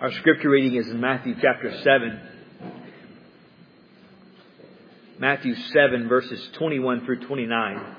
Our scripture reading is in Matthew chapter 7. Matthew 7 verses 21 through 29.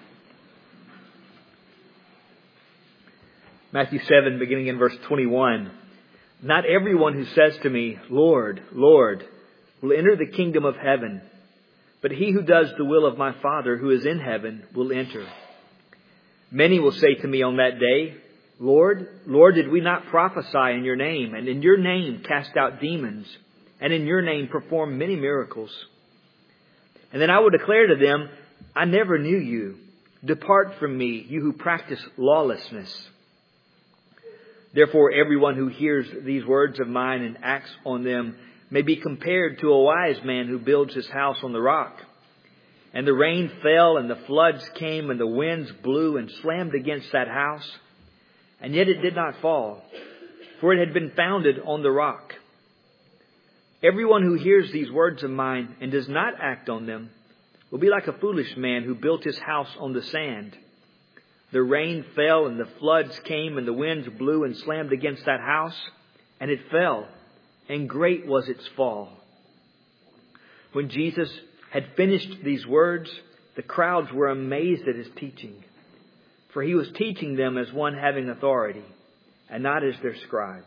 Matthew 7 beginning in verse 21. Not everyone who says to me, Lord, Lord, will enter the kingdom of heaven, but he who does the will of my Father who is in heaven will enter. Many will say to me on that day, Lord, Lord, did we not prophesy in your name, and in your name cast out demons, and in your name perform many miracles? And then I will declare to them, I never knew you. Depart from me, you who practice lawlessness. Therefore, everyone who hears these words of mine and acts on them may be compared to a wise man who builds his house on the rock. And the rain fell, and the floods came, and the winds blew and slammed against that house. And yet it did not fall, for it had been founded on the rock. Everyone who hears these words of mine and does not act on them will be like a foolish man who built his house on the sand. The rain fell, and the floods came, and the winds blew and slammed against that house, and it fell, and great was its fall. When Jesus had finished these words, the crowds were amazed at his teaching. For he was teaching them as one having authority, and not as their scribes.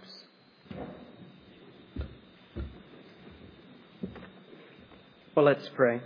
Well, let's pray.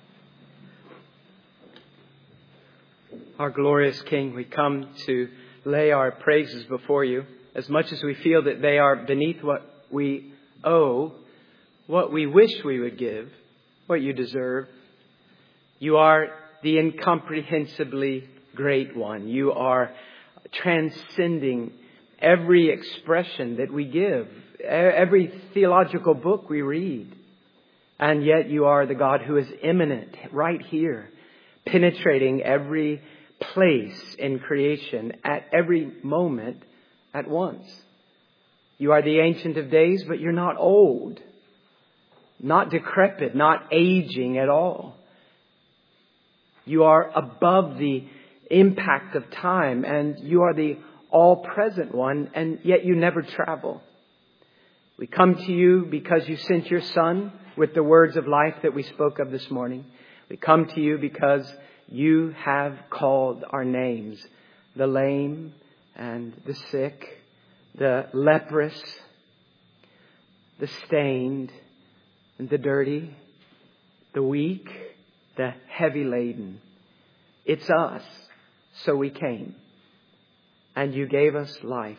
Our glorious King, we come to lay our praises before you, as much as we feel that they are beneath what we owe, what we wish we would give, what you deserve. You are the incomprehensibly great one. You are transcending every expression that we give, every theological book we read. And yet you are the God who is immanent right here, penetrating every place in creation at every moment at once. You are the Ancient of Days, but you're not old, not decrepit, not aging at all. You are above the impact of time, and you are the all-present one, and yet you never travel. We come to you because you sent your Son with the words of life that we spoke of this morning. We come to you because you have called our names, the lame and the sick, the leprous, the stained and the dirty, the weak, the heavy laden. It's us. So we came, and you gave us life.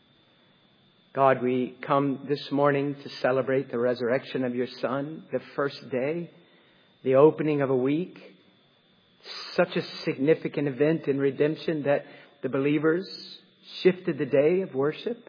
God, we come this morning to celebrate the resurrection of your Son, the first day, the opening of a week. Such a significant event in redemption that the believers shifted the day of worship.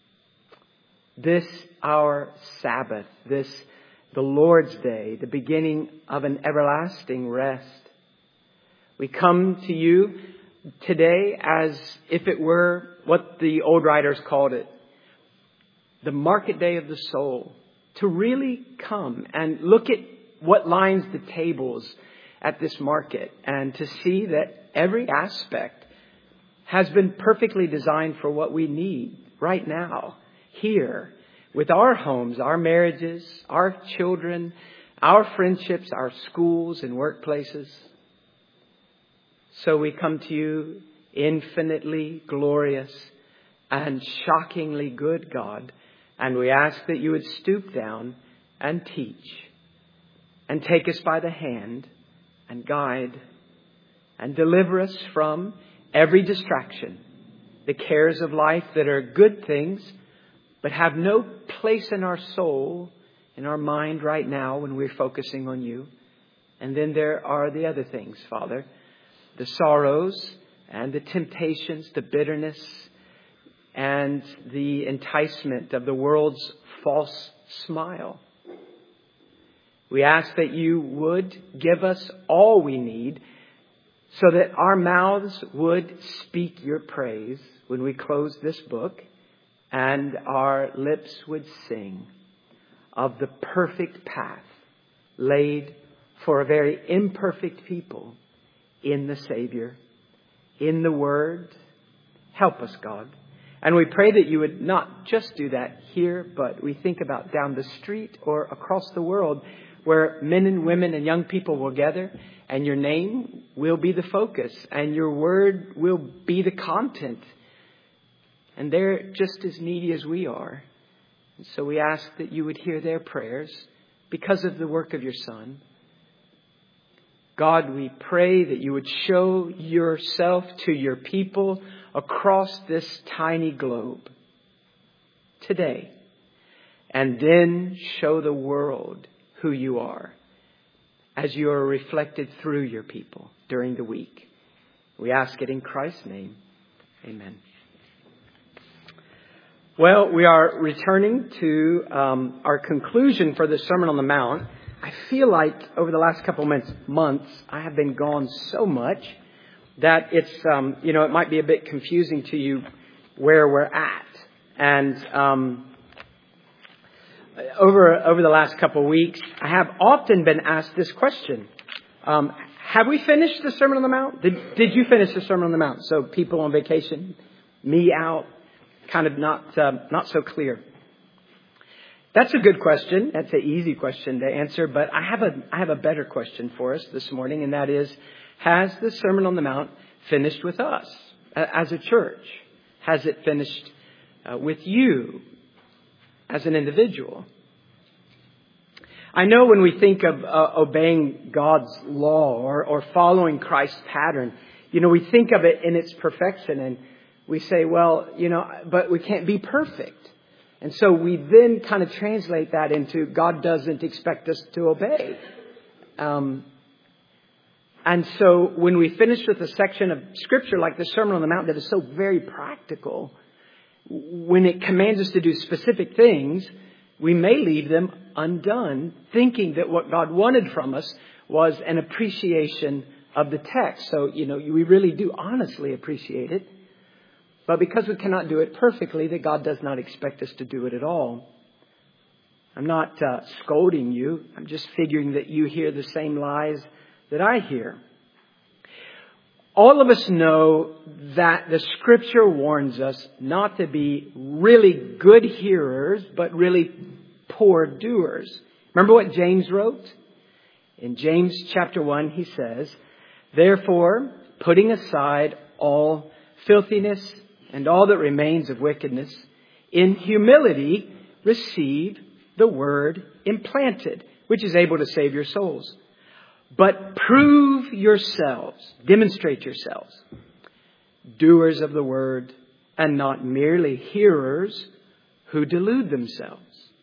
This, our Sabbath, this, the Lord's Day, the beginning of an everlasting rest. We come to you today as if it were what the old writers called it, the market day of the soul. To really come and look at what lines the tables at this market, and to see that every aspect has been perfectly designed for what we need right now, here, with our homes, our marriages, our children, our friendships, our schools and workplaces. So we come to you, infinitely glorious and shockingly good God, and we ask that you would stoop down and teach and take us by the hand and guide and deliver us from every distraction, the cares of life that are good things but have no place in our soul, in our mind right now when we're focusing on you. And then there are the other things, Father, the sorrows and the temptations, the bitterness and the enticement of the world's false smile. We ask that you would give us all we need so that our mouths would speak your praise when we close this book, and our lips would sing of the perfect path laid for a very imperfect people in the Savior, in the Word. Help us, God, And we pray that you would not just do that here, but we think about down the street or across the world where men and women and young people will gather, and your name will be the focus and your word will be the content. And they're just as needy as we are. And so we ask that you would hear their prayers because of the work of your Son. God, we pray that you would show yourself to your people across this tiny globe today, and then show the world who you are as you are reflected through your people during the week. We ask it in Christ's name. Amen. Well, we are returning to our conclusion for the Sermon on the Mount. I feel like over the last couple months, I have been gone so much that it's, it might be a bit confusing to you where we're at. And over the last couple of weeks, I have often been asked this question. Have we finished the Sermon on the Mount? Did you finish the Sermon on the Mount? So people on vacation, me out, kind of not so clear. That's a good question. That's an easy question to answer. But I have a better question for us this morning, and that is, has the Sermon on the Mount finished with us as a church? Has it finished with you as an individual? I know when we think of obeying God's law or following Christ's pattern, we think of it in its perfection, and we say, well, but we can't be perfect. And so we then kind of translate that into God doesn't expect us to obey. And so when we finish with a section of Scripture like the Sermon on the Mount that is so very practical, when it commands us to do specific things, we may leave them undone, thinking that what God wanted from us was an appreciation of the text. So, we really do honestly appreciate it. But because we cannot do it perfectly, that God does not expect us to do it at all. I'm not scolding you. I'm just figuring that you hear the same lies that I hear. All of us know that the Scripture warns us not to be really good hearers, but really poor doers. Remember what James wrote? In James chapter 1, he says, "Therefore, putting aside all filthiness and all that remains of wickedness, in humility receive the word implanted, which is able to save your souls. But prove yourselves, demonstrate yourselves, doers of the word, and not merely hearers who delude themselves.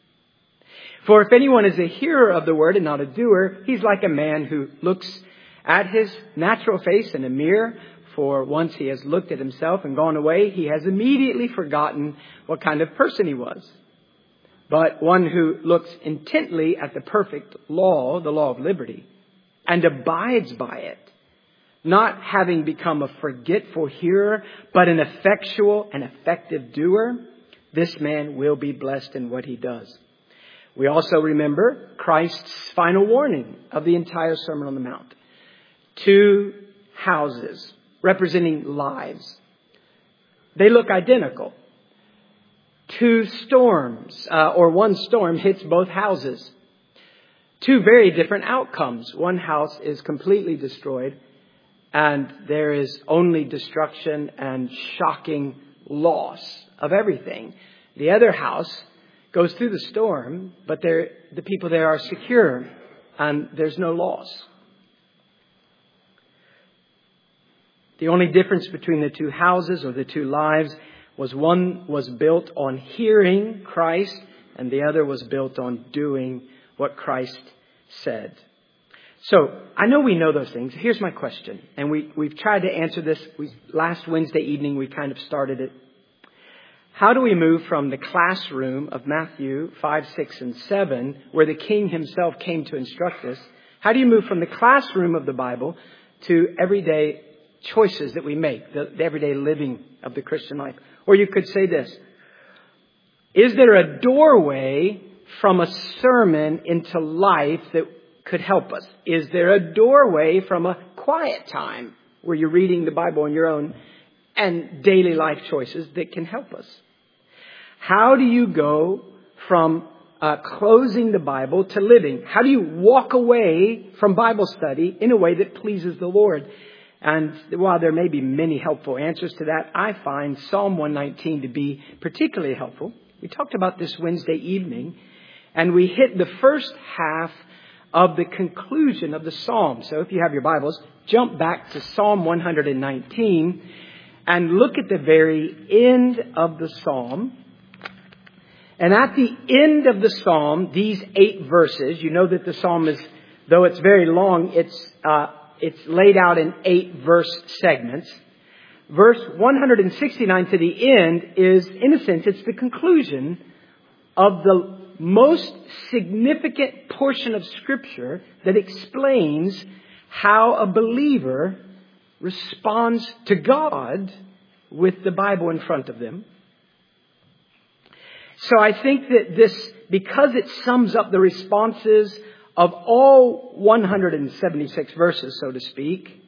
For if anyone is a hearer of the word and not a doer, he's like a man who looks at his natural face in a mirror. For once he has looked at himself and gone away, he has immediately forgotten what kind of person he was. But one who looks intently at the perfect law, the law of liberty, and abides by it, not having become a forgetful hearer, but an effectual and effective doer, this man will be blessed in what he does." We also remember Christ's final warning of the entire Sermon on the Mount. 2 houses representing lives. They look identical. 2 storms, or one storm hits both houses. 2 very different outcomes. One house is completely destroyed, and there is only destruction and shocking loss of everything. The other house goes through the storm, but the people there are secure, and there's no loss. The only difference between the 2 houses or the 2 lives was one was built on hearing Christ and the other was built on doing what Christ said. So I know we know those things. Here's my question. And we've tried to answer this. Last Wednesday evening, we kind of started it. How do we move from the classroom of Matthew 5, 6, and 7, where the King himself came to instruct us? How do you move from the classroom of the Bible to everyday choices that we make, the everyday living of the Christian life? Or you could say this: is there a doorway from a sermon into life that could help us? Is there a doorway from a quiet time where you're reading the Bible on your own and daily life choices that can help us. How do you go from closing the Bible to living? How do you walk away from Bible study in a way that pleases the Lord? And while there may be many helpful answers to that, I find Psalm 119 to be particularly helpful. We talked about this Wednesday evening, and we hit the first half of the conclusion of the Psalm. So if you have your Bibles, jump back to Psalm 119 and look at the very end of the Psalm. And at the end of the Psalm, these 8 verses, you know that the Psalm is, though it's very long, it's laid out in 8 verse segments. Verse 169 to the end is, in a sense, it's the conclusion of the most significant portion of Scripture that explains how a believer responds to God with the Bible in front of them. So I think that this, because it sums up the responses of all 176 verses, so to speak,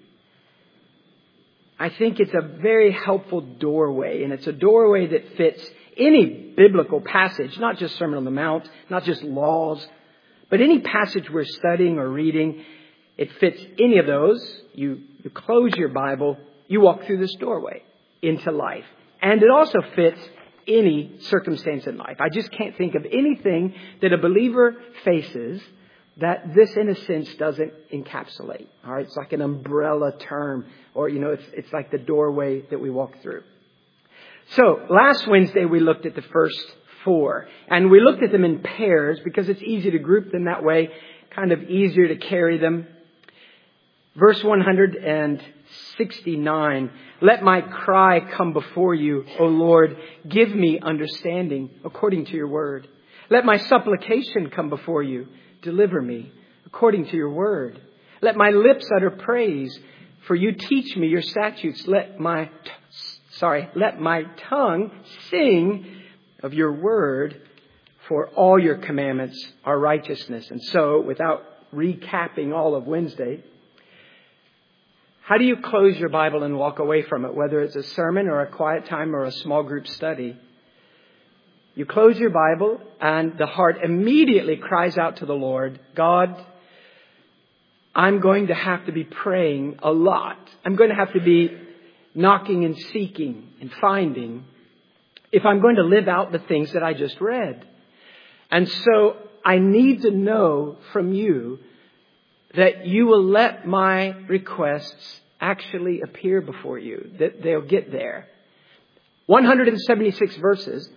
I think it's a very helpful doorway. And it's a doorway that fits any biblical passage, not just Sermon on the Mount, not just laws, but any passage we're studying or reading. It fits any of those. You close your Bible, you walk through this doorway into life. And it also fits any circumstance in life. I just can't think of anything that a believer faces that this, in a sense, doesn't encapsulate. All right, it's like an umbrella term, or it's like the doorway that we walk through. So last Wednesday we looked at the first 4, and we looked at them in pairs because it's easy to group them that way, kind of easier to carry them. Verse 169, let my cry come before you, O Lord. Give me understanding according to your word. Let my supplication come before you. Deliver me according to your word. Let my lips utter praise, for you teach me your statutes. Let my tongue sing of your word, for all your commandments are righteousness. And so, without recapping all of Wednesday, how do you close your Bible and walk away from it, whether it's a sermon or a quiet time or a small group study? You close your Bible and the heart immediately cries out to the Lord, God, I'm going to have to be praying a lot. I'm going to have to be knocking and seeking and finding if I'm going to live out the things that I just read. And so I need to know from you that you will let my requests actually appear before you, that they'll get there. 176 verses,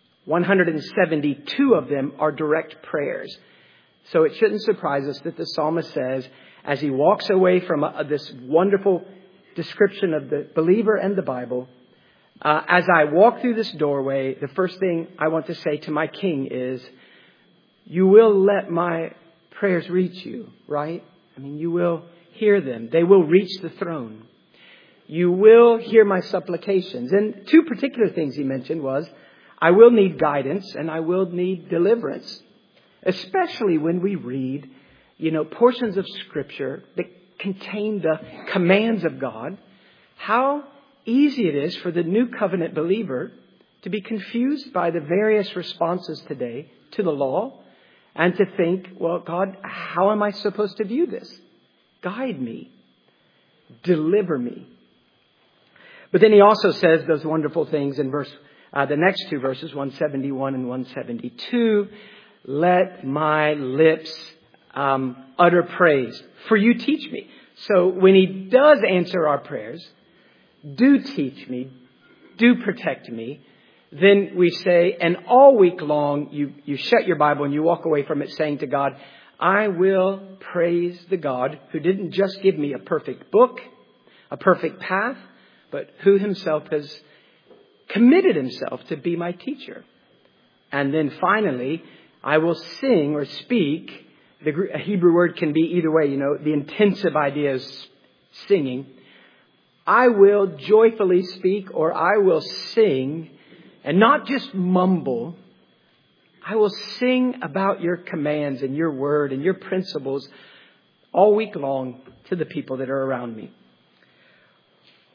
172 of them are direct prayers. So it shouldn't surprise us that the psalmist says, as he walks away from this wonderful description of the believer and the Bible, as I walk through this doorway, the first thing I want to say to my King is, you will let my prayers reach you, right? I mean, you will hear them. They will reach the throne. You will hear my supplications. And 2 particular things he mentioned was, I will need guidance and I will need deliverance. Especially when we read, portions of Scripture that contain the commands of God. How easy it is for the new covenant believer to be confused by the various responses today to the law and to think, well, God, how am I supposed to view this? Guide me. Deliver me. But then he also says those wonderful things in the next 2 verses, 171 and 172. Let my lips utter praise, for you teach me. So when he does answer our prayers, do teach me, do protect me, then we say, and all week long, you shut your Bible and you walk away from it saying to God, I will praise the God who didn't just give me a perfect book, a perfect path, but who himself has committed himself to be my teacher. And then finally, I will sing or speak. A Hebrew word can be either way, the intensive idea is singing. I will joyfully speak, or I will sing, and not just mumble. I will sing about your commands and your word and your principles all week long to the people that are around me.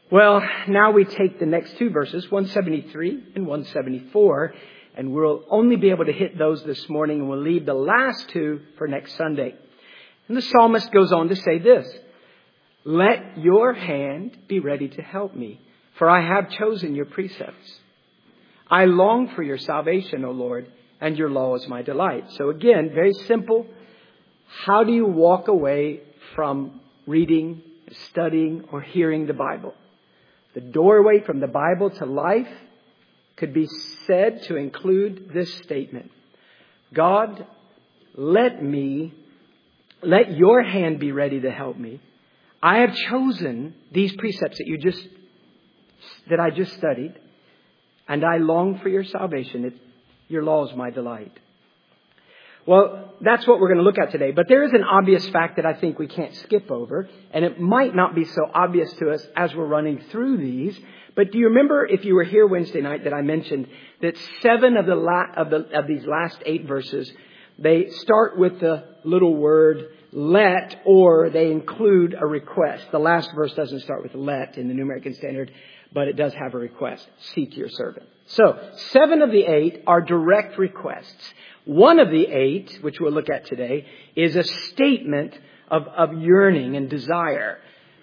Well, now we take the next two verses, 173 and 174, and we'll only be able to hit those this morning, and we'll leave the last two for next Sunday. And the psalmist goes on to say this: "Let your hand be ready to help me, for I have chosen your precepts. I long for your salvation, O Lord, and your law is my delight." So again, very simple. How do you walk away from reading, studying, or hearing the Bible? The doorway from the Bible to life could be said to include this statement: God, let your hand be ready to help me. I have chosen these precepts that I just studied, and I long for your salvation. Your law is my delight. Well, that's what we're going to look at today. But there is an obvious fact that I think we can't skip over, and it might not be so obvious to us as we're running through these. But do you remember, if you were here Wednesday night, that I mentioned that 7 of these last 8 verses, they start with the little word let, or they include a request. The last verse doesn't start with let in the New American Standard, but it does have a request: seek your servant. So 7 of the 8 are direct requests. One of the 8, which we'll look at today, is a statement of yearning and desire.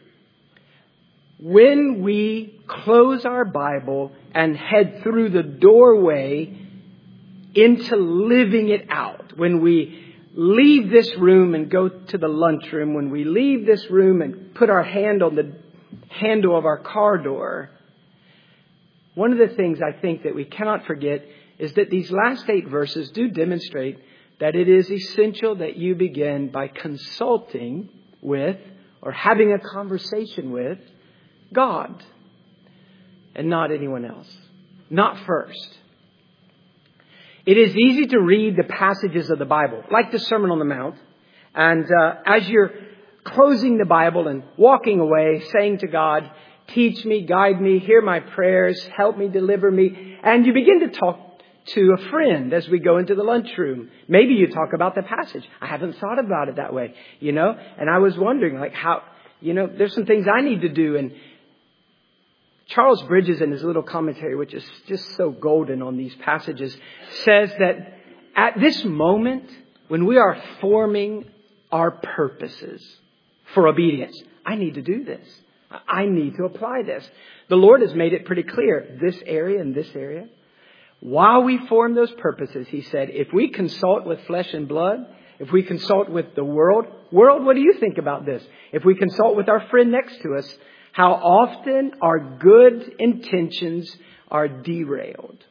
When we close our Bible and head through the doorway into living it out, when we leave this room and go to the lunchroom, when we leave this room and put our hand on the handle of our car door, one of the things I think that we cannot forget is that these last 8 verses do demonstrate that it is essential that you begin by consulting with, or having a conversation with, God and not anyone else. Not first. It is easy to read the passages of the Bible, like the Sermon on the Mount, and as you're closing the Bible and walking away, saying to God, teach me, guide me, hear my prayers, help me, deliver me, and you begin to talk to a friend as we go into the lunchroom. Maybe you talk about the passage. I haven't thought about it that way, and I was wondering, how, there's some things I need to do. And Charles Bridges, in his little commentary, which is just so golden on these passages, says that at this moment, when we are forming our purposes for obedience, I need to do this. I need to apply this. The Lord has made it pretty clear, this area and this area. While we form those purposes, he said, if we consult with flesh and blood, if we consult with the world, what do you think about this? If we consult with our friend next to us, how often our good intentions are derailed.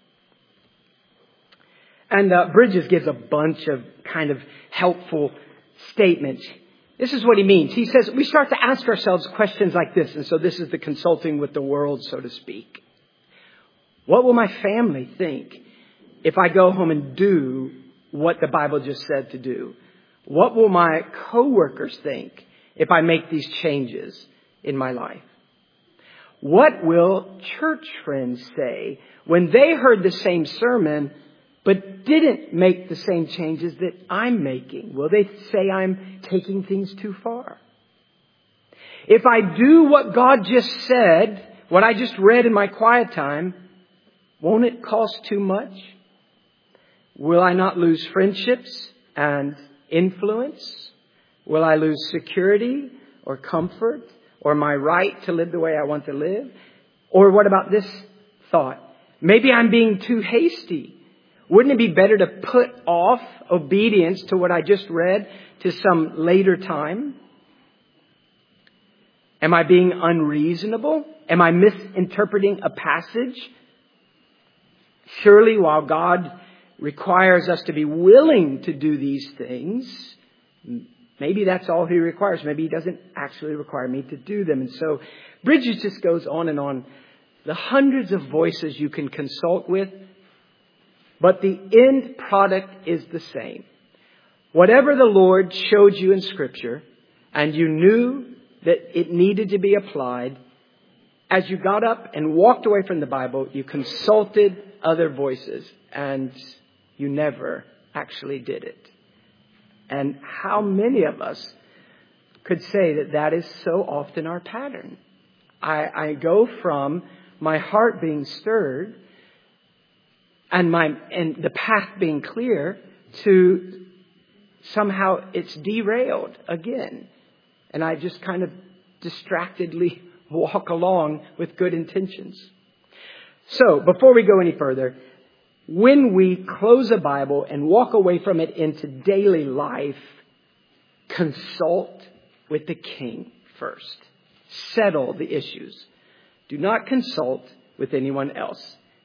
And Bridges gives a bunch of kind of helpful statements. This is what he means. He says we start to ask ourselves questions like this. And so this is the consulting with the world, so to speak. What will my family think if I go home and do what the Bible just said to do? What will my coworkers think if I make these changes in my life? What will church friends say when they heard the same sermon but didn't make the same changes that I'm making? Will they say I'm taking things too far? If I do what God just said, what I just read in my quiet time, won't it cost too much? Will I not lose friendships and influence? Will I lose security or comfort or my right to live the way I want to live? Or what about this thought? Maybe I'm being too hasty. Wouldn't it be better to put off obedience to what I just read to some later time? Am I being unreasonable? Am I misinterpreting a passage? Surely, while God requires us to be willing to do these things, maybe that's all He requires. Maybe He doesn't actually require me to do them. And so Bridges just goes on and on. The hundreds of voices you can consult with, but the end product is the same. Whatever the Lord showed you in Scripture, and you knew that it needed to be applied, as you got up and walked away from the Bible, you consulted other voices, and you never actually did it. And how many of us could say that that is so often our pattern? I go from my heart being stirred and the path being clear to somehow it's derailed again. And I just kind of distractedly walk along with good intentions. So, before we go any further, when we close a Bible and walk away from it into daily life, consult with the King first. Settle the issues. Do not consult with anyone else.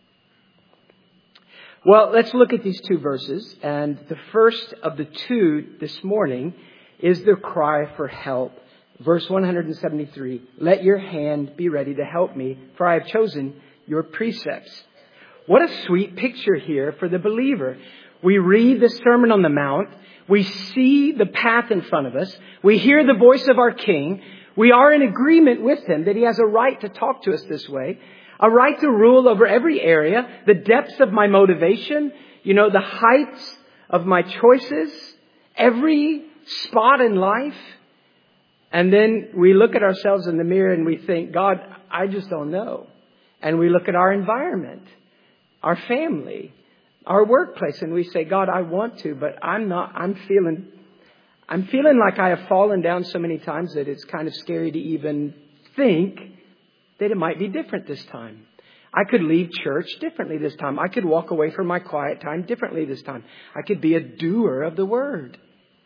Well, let's look at these two verses. And the first of the two this morning is the cry for help. Verse 173, let your hand be ready to help me, for I have chosen your precepts. What a sweet picture here for the believer. We read the Sermon on the Mount. We see the path in front of us. We hear the voice of our King. We are in agreement with Him that He has a right to talk to us this way, a right to rule over every area, the depths of my motivation, the heights of my choices, every spot in life. And then we look at ourselves in the mirror and we think, God, I just don't know. And we look at our environment, our family, our workplace, and we say, God, I want to, but I'm feeling like I have fallen down so many times that it's kind of scary to even think that it might be different this time. I could leave church differently this time. I could walk away from my quiet time differently this time. I could be a doer of the word.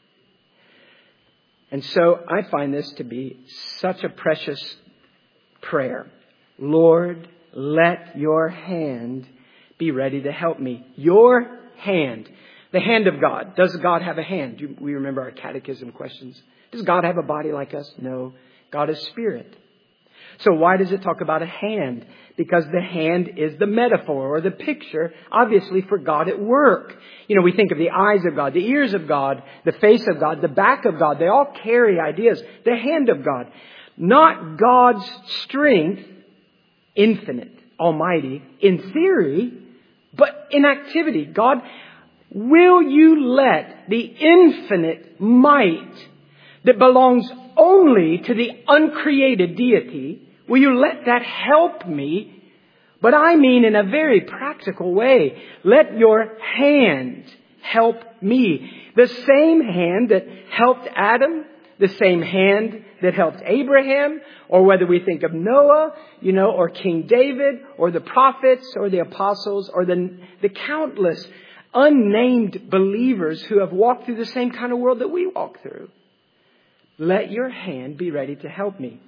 And so I find this to be such a precious prayer. Lord, let your hand be ready to help me. Your hand. The hand of God. Does God have a hand? We remember our catechism questions. Does God have a body like us? No. God is spirit. So why does it talk about a hand? Because the hand is the metaphor or the picture, obviously, for God at work. We think of the eyes of God, the ears of God, the face of God, the back of God. They all carry ideas. The hand of God. Not God's strength, infinite, almighty, in theory, but in activity. God, will you let the infinite might that belongs only to the uncreated deity, will you let that help me? But I mean in a very practical way. Let your hand help me. The same hand that helped Adam, the same hand that helped Abraham, or whether we think of Noah, or King David, or the prophets, or the apostles, or the countless unnamed believers who have walked through the same kind of world that we walk through. Let your hand be ready to help me.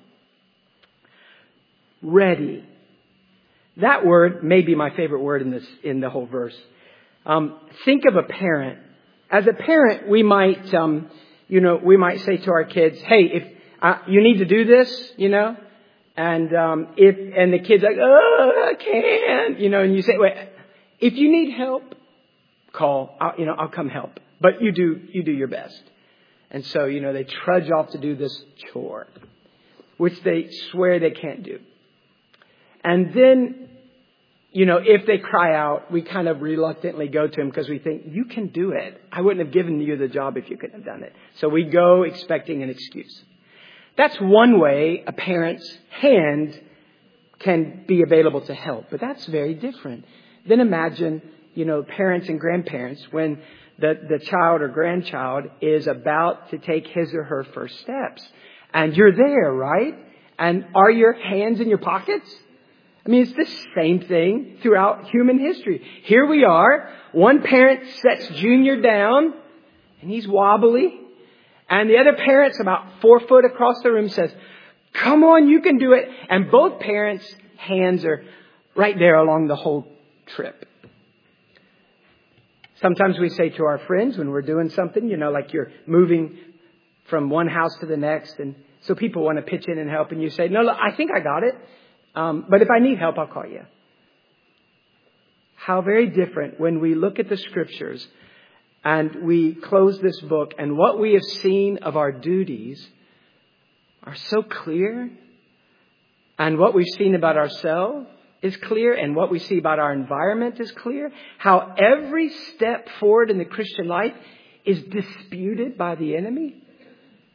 Ready. That word may be my favorite word in the whole verse. Think of a parent. As a parent, we might say to our kids, "Hey, if you need to do this," and the kid's like, "Oh, I can't," and you say, "Wait, if you need help, call. I'll come help. But you do your best." And so, they trudge off to do this chore, which they swear they can't do. And then, if they cry out, we kind of reluctantly go to them because we think, you can do it. I wouldn't have given you the job if you couldn't have done it. So we go expecting an excuse. That's one way a parent's hand can be available to help. But that's very different. Then imagine, parents and grandparents when the child or grandchild is about to take his or her first steps. And you're there, right? And are your hands in your pockets? I mean, it's the same thing throughout human history. Here we are. One parent sets Junior down, and he's wobbly. And the other parent's about 4 foot across the room, says, "Come on, you can do it." And both parents' hands are right there along the whole trip. Sometimes we say to our friends when we're doing something, like you're moving from one house to the next. And so people want to pitch in and help. And you say, "No, look, I think I got it. But if I need help, I'll call you." How very different when we look at the scriptures and we close this book and what we have seen of our duties are so clear. And what we've seen about ourselves is clear. And what we see about our environment is clear. How every step forward in the Christian life is disputed by the enemy.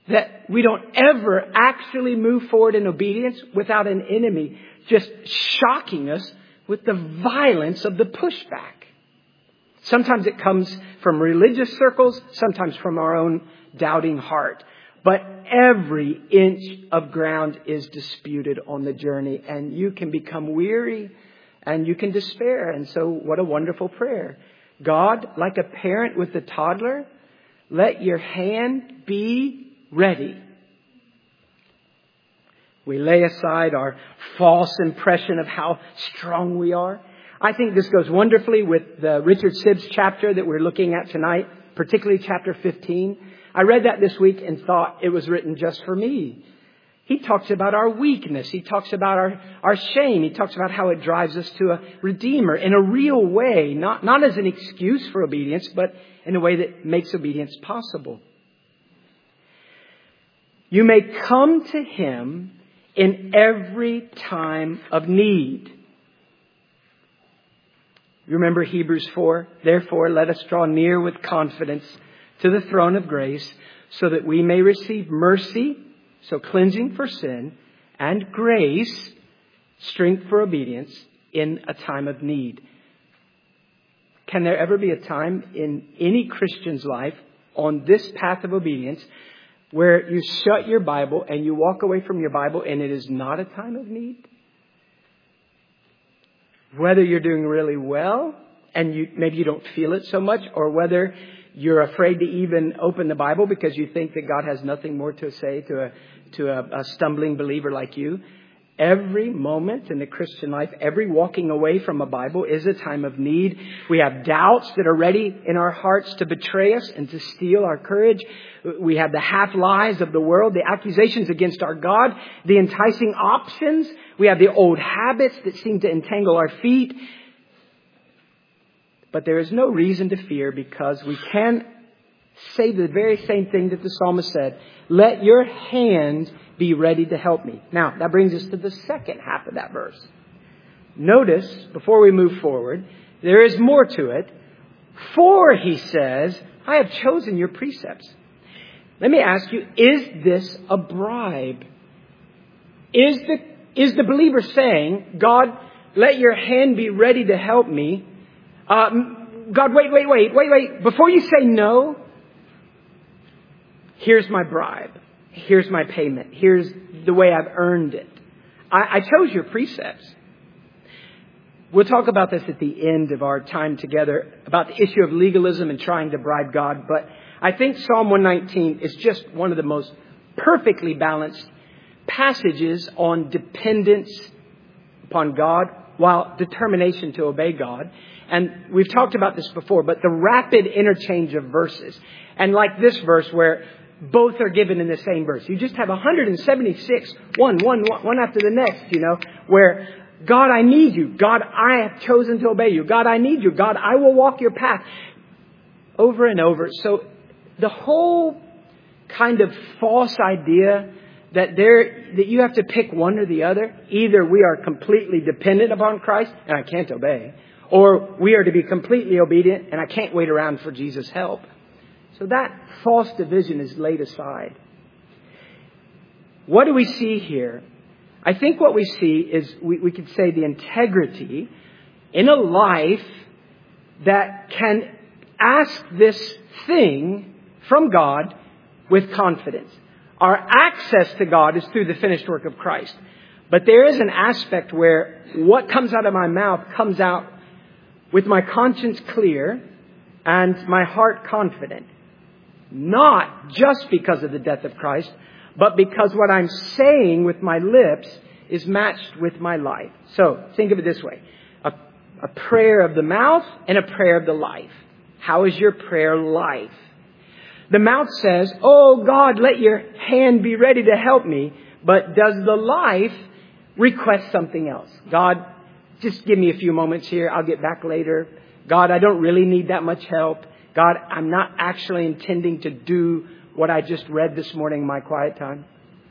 That we don't ever actually move forward in obedience without an enemy just shocking us with the violence of the pushback. Sometimes it comes from religious circles, sometimes from our own doubting heart. But every inch of ground is disputed on the journey, and you can become weary and you can despair. And so what a wonderful prayer. God, like a parent with a toddler, let your hand be ready. We lay aside our false impression of how strong we are. I think this goes wonderfully with the Richard Sibbes chapter that we're looking at tonight, particularly chapter 15. I read that this week and thought it was written just for me. He talks about our weakness. He talks about our shame. He talks about how it drives us to a Redeemer in a real way, not as an excuse for obedience, but in a way that makes obedience possible. You may come to Him in every time of need. You remember Hebrews 4? Therefore, let us draw near with confidence to the throne of grace so that we may receive mercy, so cleansing for sin, and grace, strength for obedience in a time of need. Can there ever be a time in any Christian's life on this path of obedience where you shut your Bible and you walk away from your Bible and it is not a time of need? Whether you're doing really well and maybe you don't feel it so much, or whether you're afraid to even open the Bible because you think that God has nothing more to say to a stumbling believer like you. Every moment in the Christian life, every walking away from a Bible is a time of need. We have doubts that are ready in our hearts to betray us and to steal our courage. We have the half lies of the world, the accusations against our God, the enticing options. We have the old habits that seem to entangle our feet. But there is no reason to fear, because we can say the very same thing that the psalmist said. Let your hand be ready to help me. Now, that brings us to the second half of that verse. Notice, before we move forward, there is more to it. For, he says, I have chosen your precepts. Let me ask you, is this a bribe? Is the believer saying, God, let your hand be ready to help me? God, wait. Before you say no, here's my bribe. Here's my payment. Here's the way I've earned it. I chose your precepts. We'll talk about this at the end of our time together, about the issue of legalism and trying to bribe God. But I think Psalm 119 is just one of the most perfectly balanced passages on dependence upon God while determination to obey God. And we've talked about this before, but the rapid interchange of verses. And like this verse where both are given in the same verse. You just have 176, one after the next, where God, I need you. God, I have chosen to obey you. God, I need you. God, I will walk your path. Over and over. So the whole kind of false idea that you have to pick one or the other. Either we are completely dependent upon Christ and I can't obey, or we are to be completely obedient and I can't wait around for Jesus' help. So that false division is laid aside. What do we see here? I think what we see is, we could say, the integrity in a life that can ask this thing from God with confidence. Our access to God is through the finished work of Christ. But there is an aspect where what comes out of my mouth comes out with my conscience clear and my heart confident. Not just because of the death of Christ, but because what I'm saying with my lips is matched with my life. So think of it this way. A prayer of the mouth and a prayer of the life. How is your prayer life? The mouth says, oh God, let your hand be ready to help me. But does the life request something else? God, just give me a few moments here. I'll get back later. God, I don't really need that much help. God, I'm not actually intending to do what I just read this morning in my quiet time.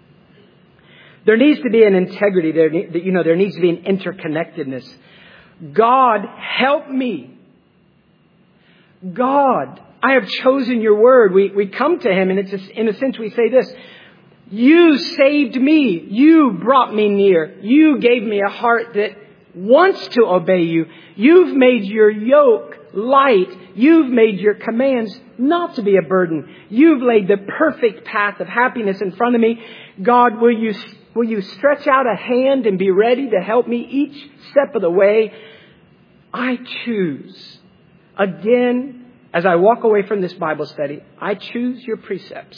There needs to be an integrity. There needs to be an interconnectedness. God, help me. God, I have chosen your word. We come to him and it's just, in a sense we say this. You saved me. You brought me near. You gave me a heart that wants to obey you. You've made your yoke light. You've made your commands not to be a burden. You've laid the perfect path of happiness in front of me. God, will you stretch out a hand and be ready to help me each step of the way? I choose. Again, as I walk away from this Bible study, I choose your precepts.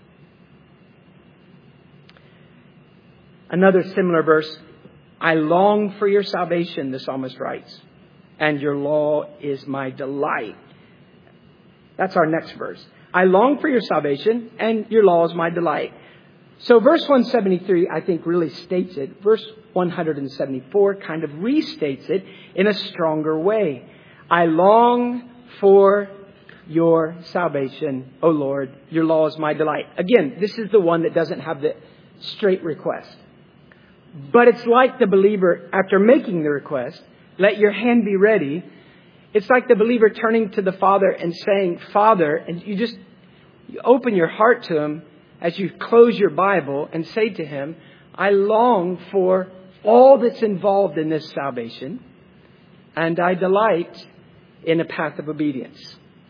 Another similar verse, I long for your salvation, the psalmist writes, and your law is my delight. That's our next verse. I long for your salvation, and your law is my delight. So verse 173, I think, really states it. Verse 174 kind of restates it in a stronger way. I long for your salvation, O Lord. Your law is my delight. Again, this is the one that doesn't have the straight request. But it's like the believer, after making the request, let your hand be ready. It's like the believer turning to the Father and saying, Father, and you open your heart to him as you close your Bible and say to him, I long for all that's involved in this salvation, and I delight in a path of obedience.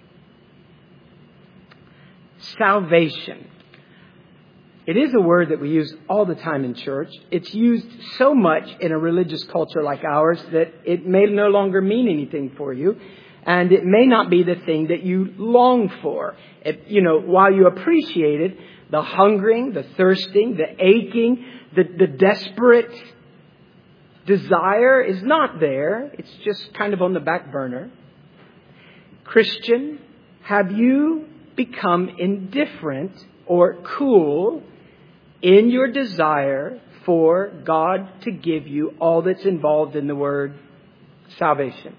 Salvation. It is a word that we use all the time in church. It's used so much in a religious culture like ours that it may no longer mean anything for you. And it may not be the thing that you long for. While you appreciate it, the hungering, the thirsting, the aching, the desperate desire is not there. It's just kind of on the back burner. Christian, have you become indifferent or cool in your desire for God to give you all that's involved in the word salvation?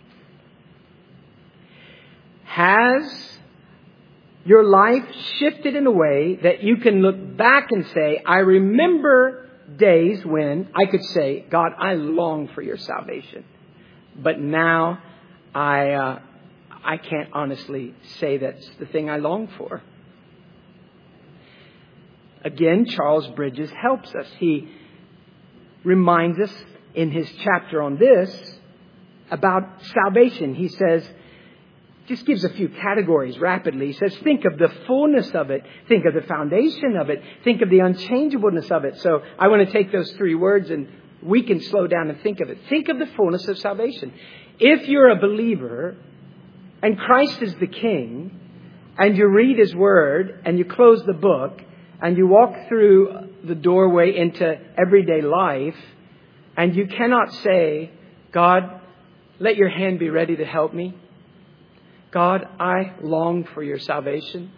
Has your life shifted in a way that you can look back and say, I remember days when I could say, God, I long for your salvation. But now I can't honestly say that's the thing I long for. Again, Charles Bridges helps us. He reminds us in his chapter on this about salvation. He says, just gives a few categories rapidly. He says, think of the fullness of it. Think of the foundation of it. Think of the unchangeableness of it. So I want to take those three words and we can slow down and think of it. Think of the fullness of salvation. If you're a believer and Christ is the King and you read his word and you close the book and you walk through the doorway into everyday life and you cannot say, God, let your hand be ready to help me. God, I long for your salvation.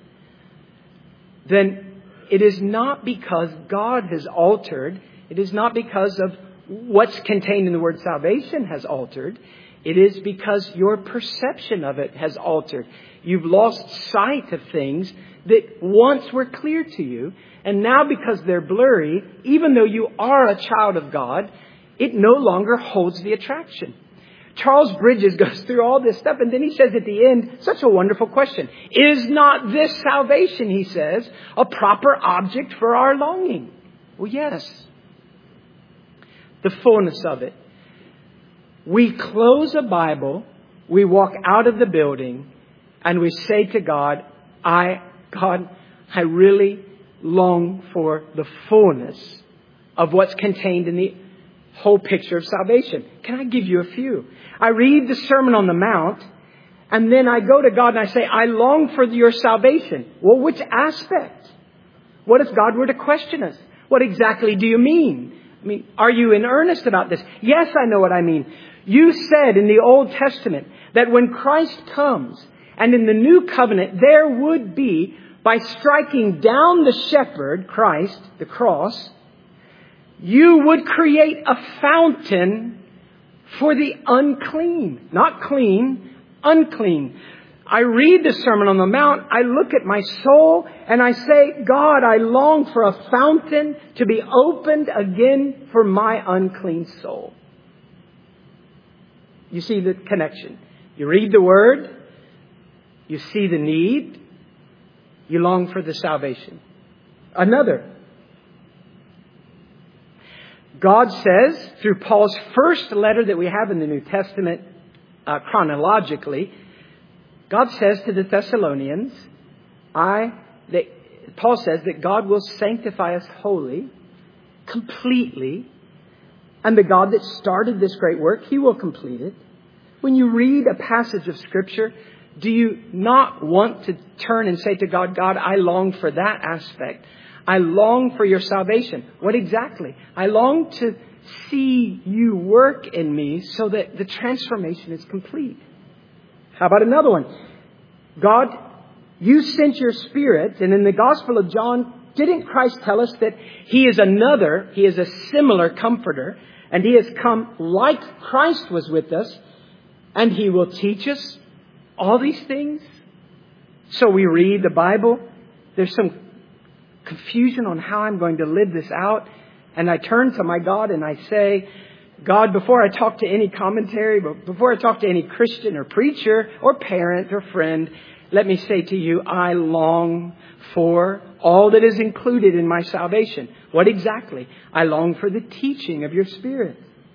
Then it is not because God has altered. It is not because of what's contained in the word salvation has altered. It is because your perception of it has altered. You've lost sight of things that once were clear to you. And now because they're blurry, even though you are a child of God, it no longer holds the attraction. Charles Bridges goes through all this stuff and then he says at the end, such a wonderful question. Is not this salvation, he says, a proper object for our longing? Well, yes. The fullness of it. We close a Bible, we walk out of the building, and we say to God, I really long for the fullness of what's contained in the whole picture of salvation. Can I give you a few? I read the Sermon on the Mount, and then I go to God and I say, I long for your salvation. Well, which aspect? What if God were to question us? What exactly do you mean? Are you in earnest about this? Yes, I know what I mean. You said in the Old Testament that when Christ comes and in the new covenant, there would be, by striking down the shepherd, Christ, the cross, you would create a fountain for the unclean. Not clean, unclean. I read the Sermon on the Mount, I look at my soul, and I say, God, I long for a fountain to be opened again for my unclean soul. You see the connection. You read the Word, You see the need. You long for the salvation. Another. God says, through Paul's first letter that we have in the New Testament, chronologically, God says to the Thessalonians, Paul says that God will sanctify us wholly, completely, and the God that started this great work, He will complete it. When you read a passage of Scripture, do you not want to turn and say to God, God, I long for that aspect. I long for your salvation. What exactly? I long to see you work in me so that the transformation is complete. How about another one? God, you sent your Spirit, and in the Gospel of John, didn't Christ tell us that He is a similar comforter, and He has come like Christ was with us, and He will teach us all these things? So we read the Bible. There's some confusion on how I'm going to live this out. And I turn to my God and I say, God, before I talk to any commentary, before I talk to any Christian or preacher or parent or friend, let me say to you, I long for all that is included in my salvation. What exactly? I long for the teaching of your Spirit.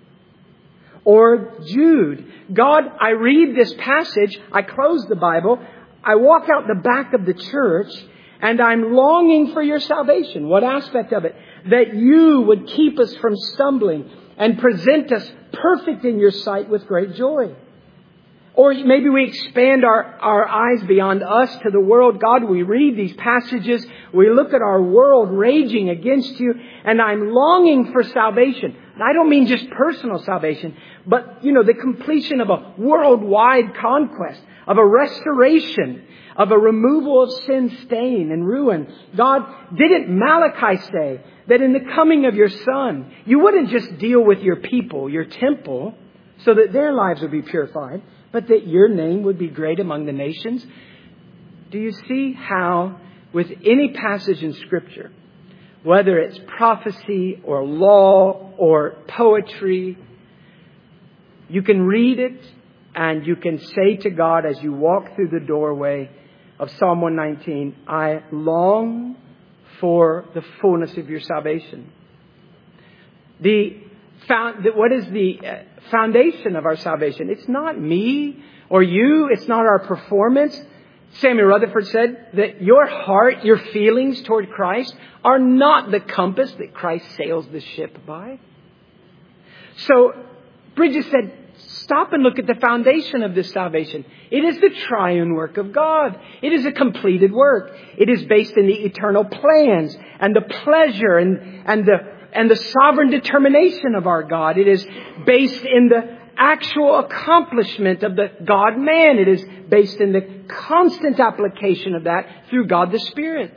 Or Jude, God, I read this passage, I close the Bible, I walk out the back of the church, and I'm longing for your salvation. What aspect of it? That you would keep us from stumbling and present us perfect in your sight with great joy. Or maybe we expand our eyes beyond us to the world. God, we read these passages. We look at our world raging against you. And I'm longing for salvation. And I don't mean just personal salvation, but, the completion of a worldwide conquest, of a restoration, of a removal of sin, stain, and ruin. God, didn't Malachi say that in the coming of your Son, you wouldn't just deal with your people, your temple, so that their lives would be purified, but that your name would be great among the nations? Do you see how with any passage in Scripture, whether it's prophecy or law or poetry, you can read it and you can say to God as you walk through the doorway of Psalm 119, I long for the fullness of your salvation. What is the foundation of our salvation? It's not me or you. It's not our performance. Samuel Rutherford said that your heart, your feelings toward Christ are not the compass that Christ sails the ship by. So Bridges said, stop and look at the foundation of this salvation. It is the triune work of God. It is a completed work. It is based in the eternal plans and the pleasure and the sovereign determination of our God. It is based in the actual accomplishment of the God-man. It is based in the constant application of that through God the Spirit.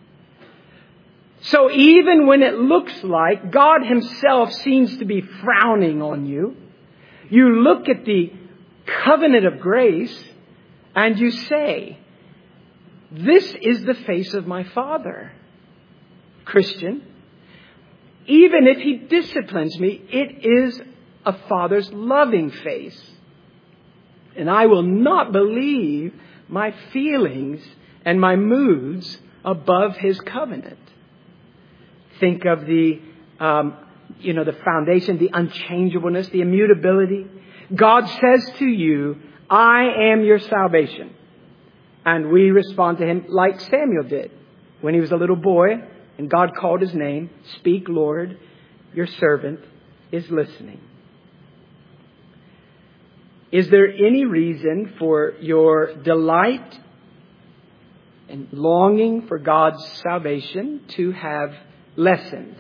So even when it looks like God Himself seems to be frowning on you, you look at the covenant of grace and you say, this is the face of my Father. Christian, even if He disciplines me, it is a Father's loving face. And I will not believe my feelings and my moods above His covenant. Think of the foundation, the unchangeableness, the immutability. God says to you, I am your salvation. And we respond to Him like Samuel did when he was a little boy and God called his name. Speak, Lord, your servant is listening. Is there any reason for your delight and longing for God's salvation to have lessened?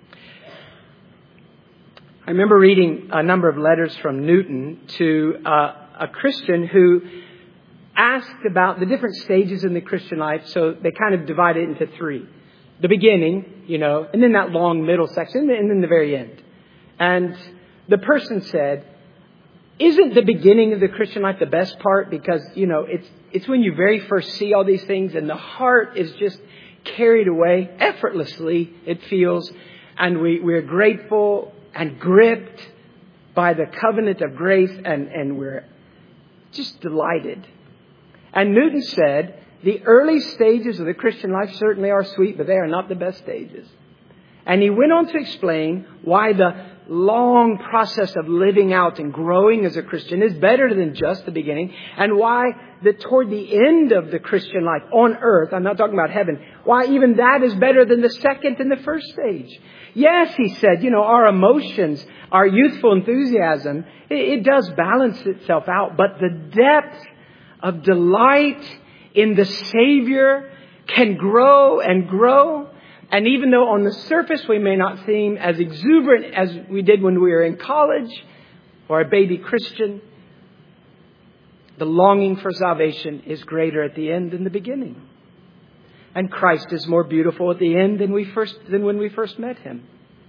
I remember reading a number of letters from Newton to a Christian who asked about the different stages in the Christian life. So they kind of divide it into three. The beginning, and then that long middle section, and then the very end. And the person said, isn't the beginning of the Christian life the best part? Because, it's when you very first see all these things and the heart is just carried away effortlessly, it feels. And we're grateful and gripped by the covenant of grace, and we're just delighted. And Newton said, the early stages of the Christian life certainly are sweet, but they are not the best stages. And he went on to explain why the long process of living out and growing as a Christian is better than just the beginning, and why that toward the end of the Christian life on earth, I'm not talking about heaven, why even that is better than the second and the first stage. Yes, he said, our emotions, our youthful enthusiasm, it does balance itself out, but the depth of delight in the Savior can grow and grow. And even though on the surface we may not seem as exuberant as we did when we were in college or a baby Christian, the longing for salvation is greater at the end than the beginning. And Christ is more beautiful at the end than when we first met Him.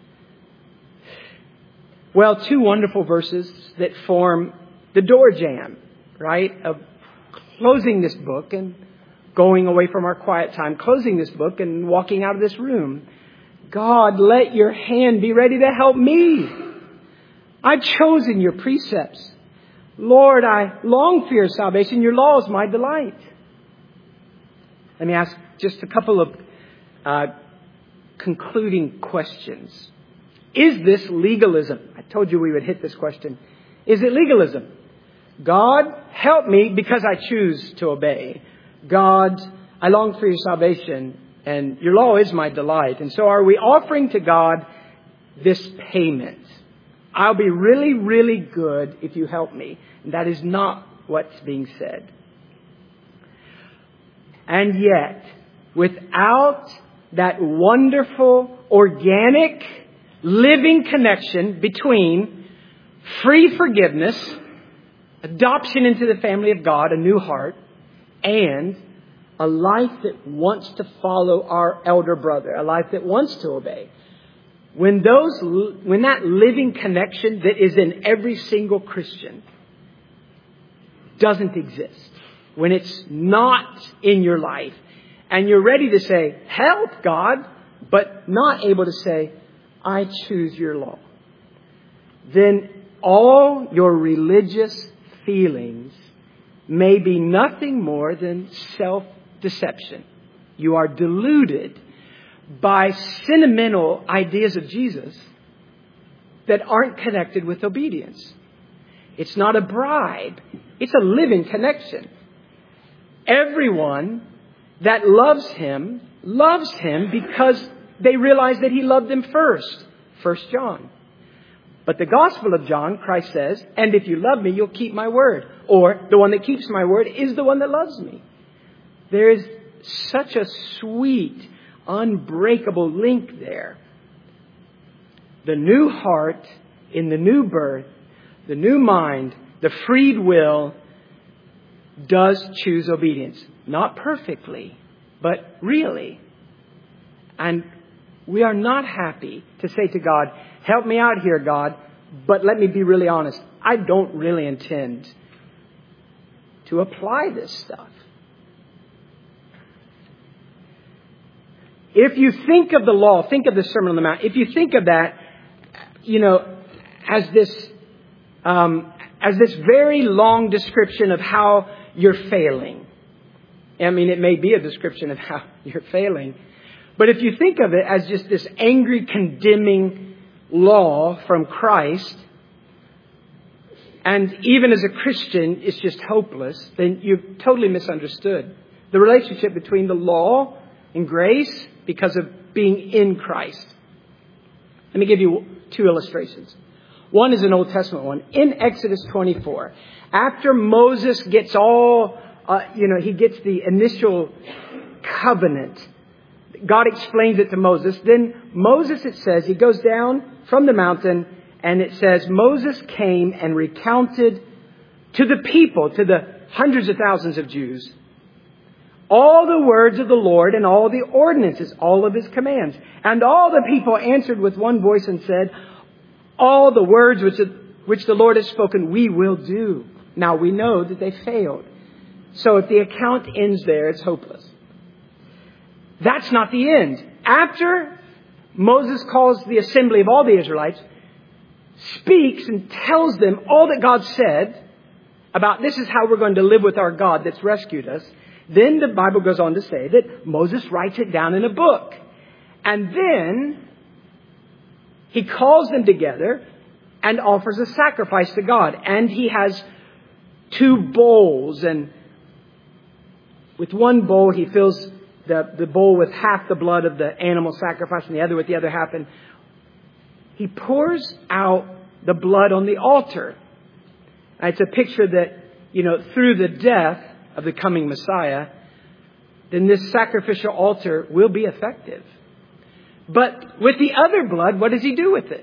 Well, two wonderful verses that form the door jamb, right, of closing this book and going away from our quiet time, closing this book and walking out of this room. God, let your hand be ready to help me. I've chosen your precepts. Lord, I long for your salvation. Your law is my delight. Let me ask just a couple of concluding questions. Is this legalism? I told you we would hit this question. Is it legalism? God, help me because I choose to obey. God, I long for your salvation, and your law is my delight. And so are we offering to God this payment? I'll be really, really good if you help me. And that is not what's being said. And yet, without that wonderful, organic, living connection between free forgiveness, adoption into the family of God, a new heart, and a life that wants to follow our elder brother, a life that wants to obey. When that living connection that is in every single Christian doesn't exist, when it's not in your life, and you're ready to say, help God, but not able to say, I choose your law, then all your religious feelings may be nothing more than self-deception. You are deluded by sentimental ideas of Jesus that aren't connected with obedience. It's not a bribe. It's a living connection. Everyone that loves Him because they realize that He loved them first. 1 John. But the Gospel of John, Christ says, and if you love me, you'll keep my word. Or the one that keeps my word is the one that loves me. There is such a sweet, unbreakable link there. The new heart in the new birth, the new mind, the freed will does choose obedience. Not perfectly, but really. And we are not happy to say to God, help me out here, God, but let me be really honest. I don't really intend to apply this stuff. If you think of the law, think of the Sermon on the Mount. If you think of that, as this very long description of how you're failing. I mean, it may be a description of how you're failing. But if you think of it as just this angry, condemning law from Christ, and even as a Christian, it's just hopeless, then you've totally misunderstood the relationship between the law and grace because of being in Christ. Let me give you two illustrations. One is an Old Testament one. In Exodus 24, after Moses gets he gets the initial covenant. God explains it to Moses. Then Moses, it says, he goes down from the mountain, and it says Moses came and recounted to the people, to the hundreds of thousands of Jews, all the words of the Lord and all the ordinances, all of His commands. And all the people answered with one voice and said, all the words which the Lord has spoken, we will do. Now we know that they failed. So if the account ends there, it's hopeless. That's not the end. After Moses calls the assembly of all the Israelites, speaks and tells them all that God said, about this is how we're going to live with our God that's rescued us, then the Bible goes on to say that Moses writes it down in a book. And then he calls them together and offers a sacrifice to God. And he has 2 bowls. And with one bowl, he fills the bowl with half the blood of the animal sacrifice and the other with the other half. And he pours out the blood on the altar. And it's a picture that, through the death of the coming Messiah, then this sacrificial altar will be effective. But with the other blood, what does he do with it?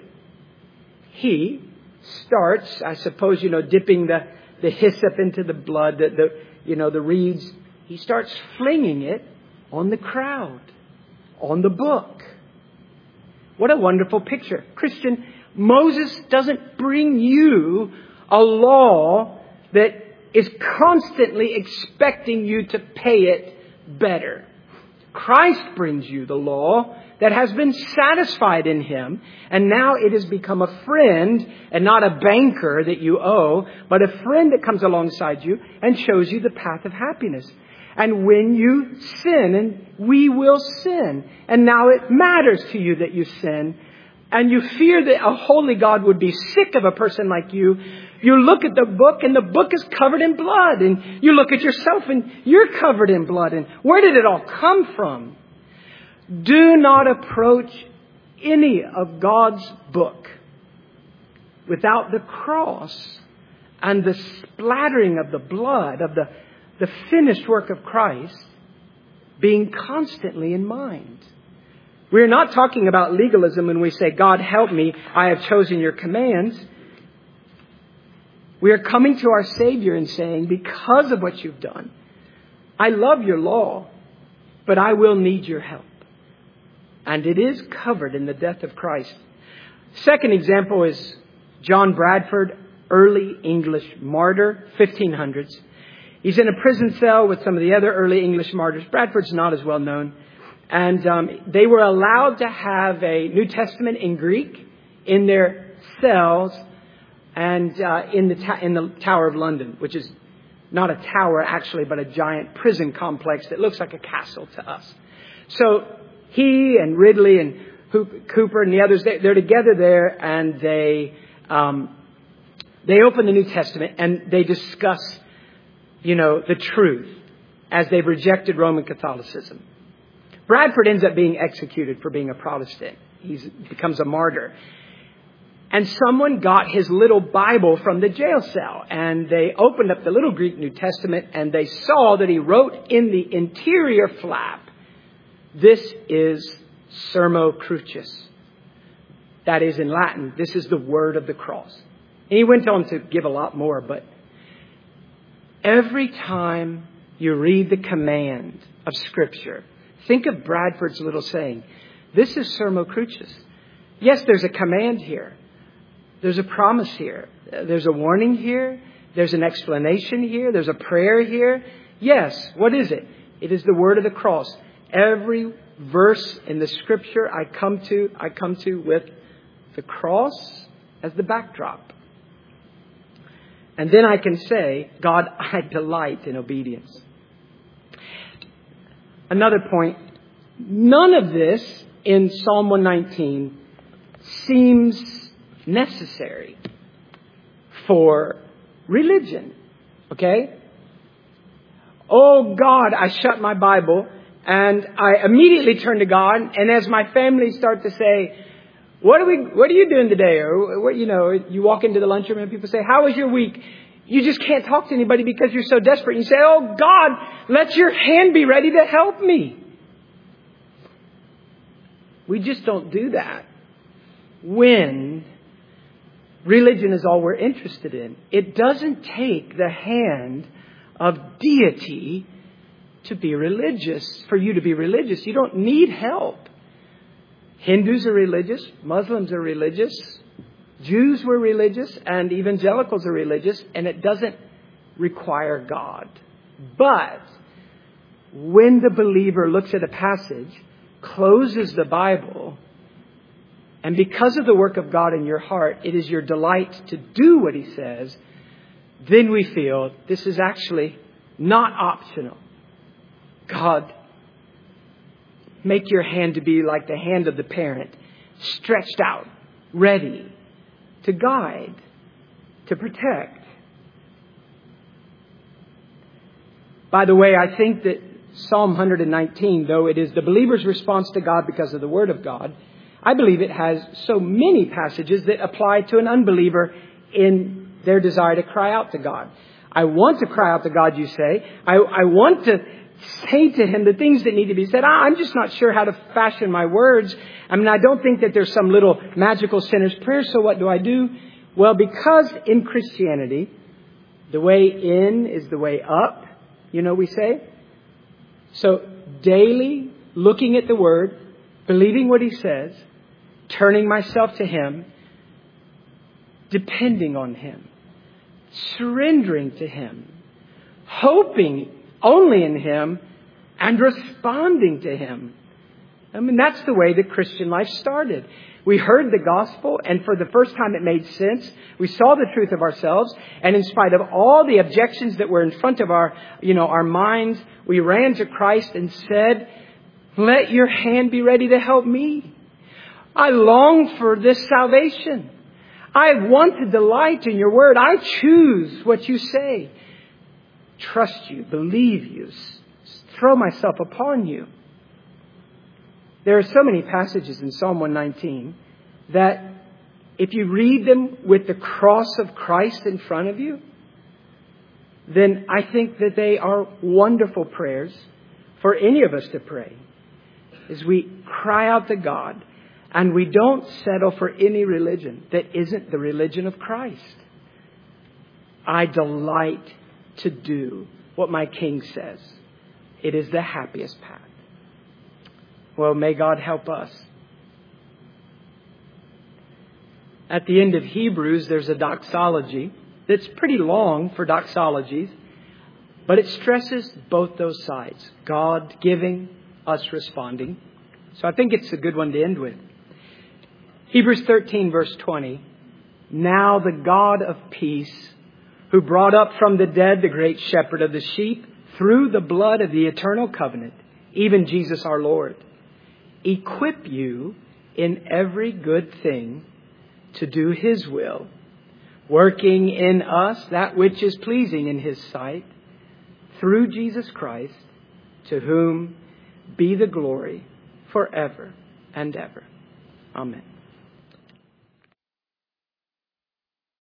He starts, I suppose, dipping the hyssop into the blood, the reeds. He starts flinging it on the crowd, on the book. What a wonderful picture. Christian, Moses doesn't bring you a law that is constantly expecting you to pay it better. Christ brings you the law that has been satisfied in Him, and now it has become a friend and not a banker that you owe, but a friend that comes alongside you and shows you the path of happiness. And when you sin, and we will sin, and now it matters to you that you sin, and you fear that a holy God would be sick of a person like you, you look at the book and the book is covered in blood. And you look at yourself and you're covered in blood. And where did it all come from? Do not approach any of God's book without the cross and the splattering of the blood of the finished work of Christ being constantly in mind. We're not talking about legalism when we say, God help me, I have chosen your commands. We are coming to our Savior and saying, because of what you've done, I love your law, but I will need your help. And it is covered in the death of Christ. Second example is John Bradford, early English martyr, 1500s. He's in a prison cell with some of the other early English martyrs. Bradford's not as well known. And they were allowed to have a New Testament in Greek in their cells and in the Tower of London, which is not a tower actually, but a giant prison complex that looks like a castle to us. So he and Ridley and Cooper and the others, they're together there, and they open the New Testament and they discuss, the truth as they've rejected Roman Catholicism. Bradford ends up being executed for being a Protestant. He becomes a martyr. And someone got his little Bible from the jail cell, and they opened up the little Greek New Testament, and they saw that he wrote in the interior flap, this is Sermo Crucis. That is, in Latin, this is the word of the cross. And he went on to give a lot more, but every time you read the command of Scripture, think of Bradford's little saying, this is Sermo Crucis. Yes, there's a command here. There's a promise here. There's a warning here. There's an explanation here. There's a prayer here. Yes, what is it? It is the word of the cross. Every verse in the Scripture I come to with the cross as the backdrop. And then I can say, God, I delight in obedience. Another point, none of this in Psalm 119 seems necessary for religion. Okay? Oh God, I shut my Bible and I immediately turn to God, and as my family start to say, what are you doing today? Or what, you walk into the lunchroom and people say, how was your week? You just can't talk to anybody because you're so desperate. You say, oh God, let your hand be ready to help me. We just don't do that when religion is all we're interested in. It doesn't take the hand of deity to be religious, for you to be religious. You don't need help. Hindus are religious. Muslims are religious. Jews were religious, and evangelicals are religious, and it doesn't require God. But when the believer looks at a passage, closes the Bible, and because of the work of God in your heart, it is your delight to do what He says, then we feel this is actually not optional. God, make your hand to be like the hand of the parent, stretched out, ready to guide, to protect. By the way, I think that Psalm 119, though it is the believer's response to God because of the Word of God, I believe it has so many passages that apply to an unbeliever in their desire to cry out to God. I want to cry out to God, you say. I want to say to Him the things that need to be said. I'm just not sure how to fashion my words. I mean, I don't think that there's some little magical sinner's prayer, so what do I do? Well, because in Christianity, the way in is the way up, we say. So daily looking at the Word, believing what He says, turning myself to Him, depending on Him, surrendering to Him, hoping only in Him, and responding to Him. I mean, that's the way the Christian life started. We heard the gospel, and for the first time it made sense. We saw the truth of ourselves, and in spite of all the objections that were in front of our minds, we ran to Christ and said, let your hand be ready to help me. I long for this salvation. I want to delight in your word. I choose what you say. Trust you, believe you, throw myself upon you. There are so many passages in Psalm 119 that if you read them with the cross of Christ in front of you, then I think that they are wonderful prayers for any of us to pray as we cry out to God and we don't settle for any religion that isn't the religion of Christ. I delight to do what my King says. It is the happiest path. Well, may God help us. At the end of Hebrews, there's a doxology that's pretty long for doxologies, but it stresses both those sides. God giving, us responding. So I think it's a good one to end with. Hebrews 13, verse 20. Now the God of peace, who brought up from the dead the great shepherd of the sheep through the blood of the eternal covenant, even Jesus our Lord, equip you in every good thing to do His will, working in us that which is pleasing in His sight, through Jesus Christ, to whom be the glory forever and ever. Amen.